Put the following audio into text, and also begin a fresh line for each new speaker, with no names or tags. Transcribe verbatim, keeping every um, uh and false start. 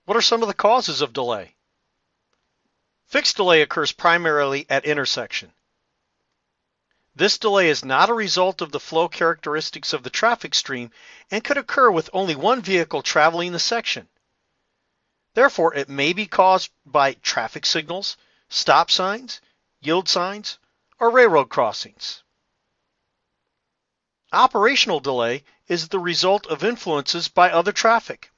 What are some of the causes of delay? Fixed delay occurs primarily at intersection. This delay is not a result of the flow characteristics of the traffic stream and could occur with only one vehicle traveling the section. Therefore, it may be caused by traffic signals, stop signs, yield signs, or railroad crossings. Operational delay is the result of influences by other traffic.